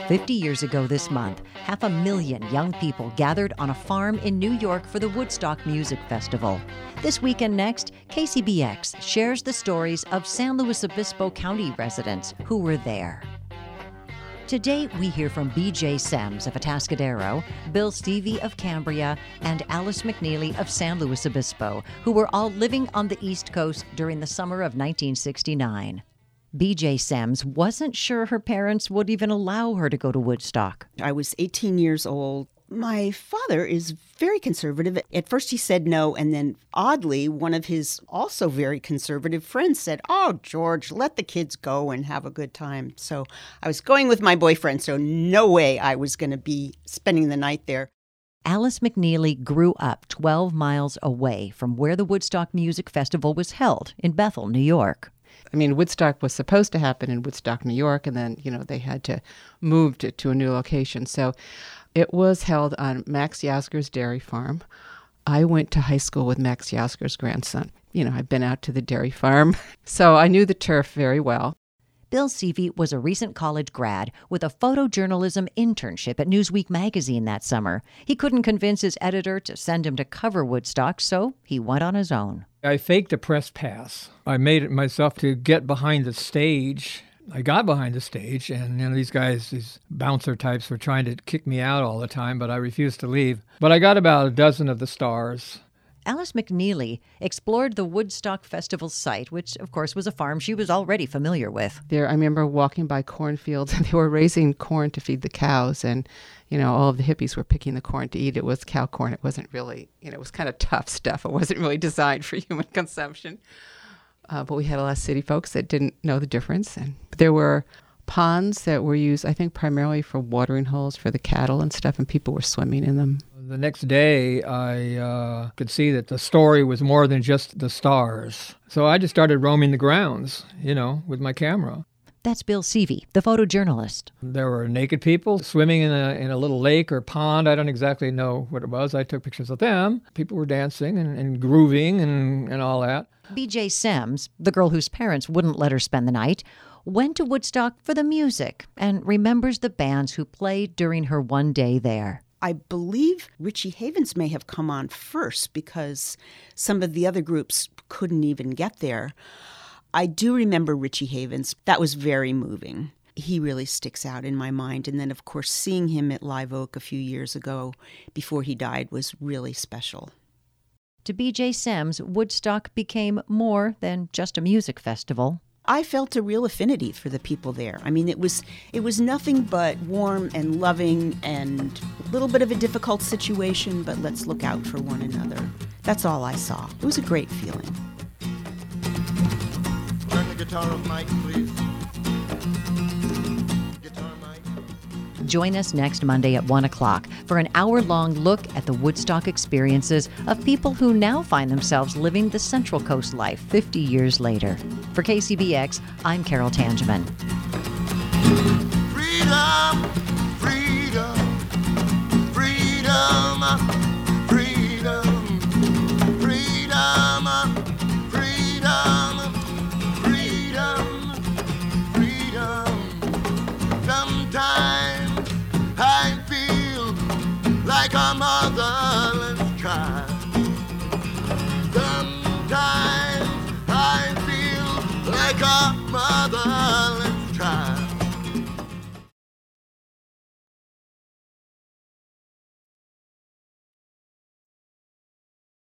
50 years ago this month, 500,000 young people gathered on a farm in New York for the Woodstock Music Festival. This weekend next, KCBX shares the stories of San Luis Obispo County residents who were there. Today, we hear from B.J. Sems of Atascadero, Bill Stevie of Cambria, and Alice McNeely of San Luis Obispo, who were all living on the East Coast during the summer of 1969. B.J. Sems wasn't sure her parents would even allow her to go to Woodstock. I was 18 years old. My father is very conservative. At first he said no, and then oddly, one of his also very conservative friends said, "Oh, George, let the kids go and have a good time." So I was going with my boyfriend, so no way I was going to be spending the night there. Alice McNeely grew up 12 miles away from where the Woodstock Music Festival was held in Bethel, New York. I mean, Woodstock was supposed to happen in Woodstock, New York, and then, they had to move it to a new location. So it was held on Max Yasgur's dairy farm. I went to high school with Max Yasgur's grandson. I'd been out to the dairy farm, so I knew the turf very well. Bill Stevie was a recent college grad with a photojournalism internship at Newsweek magazine that summer. He couldn't convince his editor to send him to cover Woodstock, so he went on his own. I faked a press pass. I made it myself to get behind the stage. I got behind the stage, and these bouncer types were trying to kick me out all the time, but I refused to leave. But I got about a dozen of the stars. Alice McNeely explored the Woodstock Festival site, which, of course, was a farm she was already familiar with. There, I remember walking by cornfields, and they were raising corn to feed the cows, and, all of the hippies were picking the corn to eat. It was cow corn. It wasn't really, it was kind of tough stuff. It wasn't really designed for human consumption. But we had a lot of city folks that didn't know the difference. And there were ponds that were used, I think, primarily for watering holes for the cattle and stuff, and people were swimming in them. The next day, I could see that the story was more than just the stars. So I just started roaming the grounds, with my camera. That's Bill Stevie, the photojournalist. There were naked people swimming in a little lake or pond. I don't exactly know what it was. I took pictures of them. People were dancing and grooving and all that. B.J. Sems, the girl whose parents wouldn't let her spend the night, went to Woodstock for the music and remembers the bands who played during her one day there. I believe Richie Havens may have come on first because some of the other groups couldn't even get there. I do remember Richie Havens. That was very moving. He really sticks out in my mind. And then, of course, seeing him at Live Oak a few years ago before he died was really special. To B.J. Sems, Woodstock became more than just a music festival. I felt a real affinity for the people there. I mean, it was nothing but warm and loving and a little bit of a difficult situation, but let's look out for one another. That's all I saw. It was a great feeling. Turn the guitar off, Mike, please. Guitar, Mike. Join us next Monday at 1 o'clock for an hour-long look at the Woodstock experiences of people who now find themselves living the Central Coast life 50 years later. For KCBX, I'm Carol Tangeman. Freedom, freedom, freedom, freedom, freedom, freedom, freedom, freedom. Sometimes I feel like a mother.